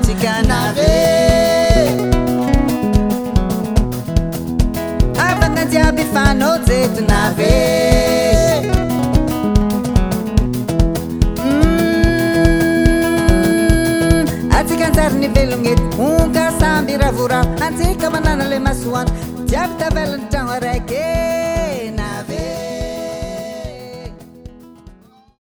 atika nave afantajiaby fanao jeto nave atsika anjary ny velogneto onka samby ravoravo antsika manana le masoany jiaby tavelany tragno araiky